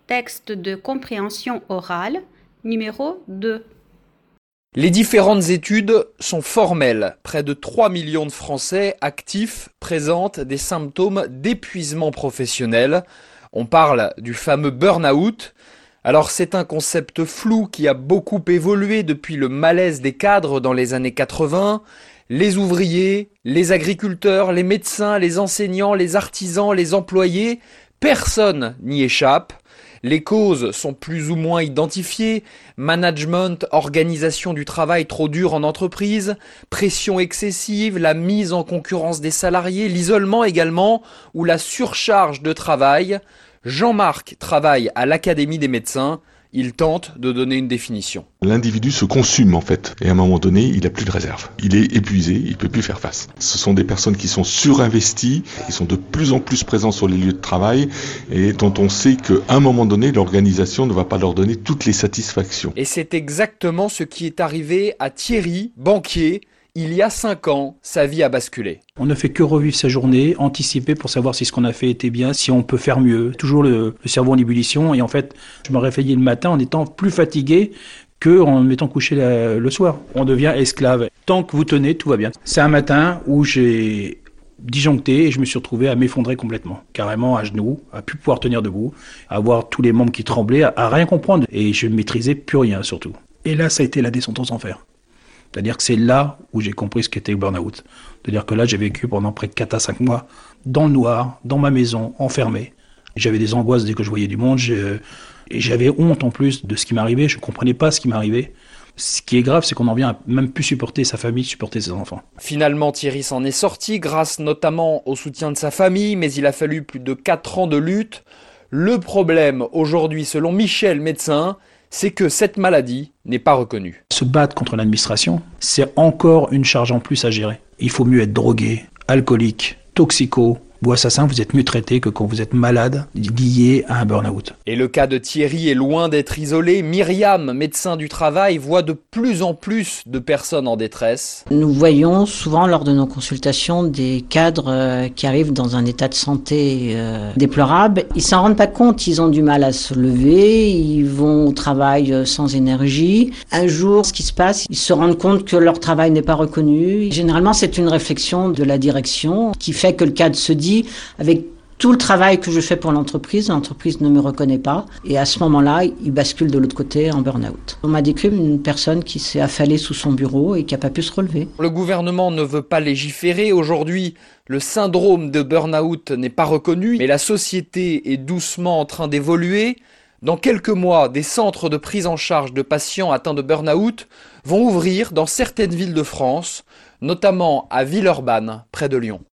Texte de compréhension orale, numéro 2. Les différentes études sont formelles. Près de 3 millions de Français actifs présentent des symptômes d'épuisement professionnel. On parle du fameux burn-out. Alors c'est un concept flou qui a beaucoup évolué depuis le malaise des cadres dans les années 80. Les ouvriers, les agriculteurs, les médecins, les enseignants, les artisans, les employés, personne n'y échappe. Les causes sont plus ou moins identifiées, management, organisation du travail trop dure en entreprise, pression excessive, la mise en concurrence des salariés, l'isolement également ou la surcharge de travail. Jean-Marc travaille à l'Académie des médecins. Il tente de donner une définition. L'individu se consume en fait, et à un moment donné, il n'a plus de réserve. Il est épuisé, il ne peut plus faire face. Ce sont des personnes qui sont surinvesties, qui sont de plus en plus présentes sur les lieux de travail, et dont on sait qu'à un moment donné, l'organisation ne va pas leur donner toutes les satisfactions. Et c'est exactement ce qui est arrivé à Thierry, banquier. Il y a 5 ans, sa vie a basculé. On ne fait que revivre sa journée, anticiper pour savoir si ce qu'on a fait était bien, si on peut faire mieux. Toujours le cerveau en ébullition. Et en fait, je me réveillais le matin en étant plus fatigué qu'en me mettant couché le soir. On devient esclave. Tant que vous tenez, tout va bien. C'est un matin où j'ai disjoncté et je me suis retrouvé à m'effondrer complètement. Carrément à genoux, à plus pouvoir tenir debout, à avoir tous les membres qui tremblaient, à rien comprendre. Et je ne maîtrisais plus rien surtout. Et là, ça a été la descente aux enfers. C'est-à-dire que c'est là où j'ai compris ce qu'était le burn-out. C'est-à-dire que là, j'ai vécu pendant près de 4 à 5 mois dans le noir, dans ma maison, enfermé. J'avais des angoisses dès que je voyais du monde. Et j'avais honte en plus de ce qui m'arrivait. Je ne comprenais pas ce qui m'arrivait. Ce qui est grave, c'est qu'on en vient à même plus supporter sa famille, supporter ses enfants. Finalement, Thierry s'en est sorti grâce notamment au soutien de sa famille, mais il a fallu plus de 4 ans de lutte. Le problème aujourd'hui, selon Michel, médecin, c'est que cette maladie n'est pas reconnue. Se battre contre l'administration, c'est encore une charge en plus à gérer. Il faut mieux être drogué, alcoolique, toxico ou assassin, vous êtes mieux traité que quand vous êtes malade, lié à un burn-out. Et le cas de Thierry est loin d'être isolé. Myriam, médecin du travail, voit de plus en plus de personnes en détresse. Nous voyons souvent lors de nos consultations des cadres qui arrivent dans un état de santé déplorable. Ils s'en rendent pas compte, ils ont du mal à se lever, ils vont au travail sans énergie. Un jour, ce qui se passe, ils se rendent compte que leur travail n'est pas reconnu. Généralement, c'est une réflexion de la direction qui fait que le cadre se dit avec tout le travail que je fais pour l'entreprise ne me reconnaît pas. Et à ce moment-là, il bascule de l'autre côté en burn-out. On m'a décrit une personne qui s'est affalée sous son bureau et qui n'a pas pu se relever. Le gouvernement ne veut pas légiférer. Aujourd'hui, le syndrome de burn-out n'est pas reconnu, mais la société est doucement en train d'évoluer. Dans quelques mois, des centres de prise en charge de patients atteints de burn-out vont ouvrir dans certaines villes de France, notamment à Villeurbanne, près de Lyon.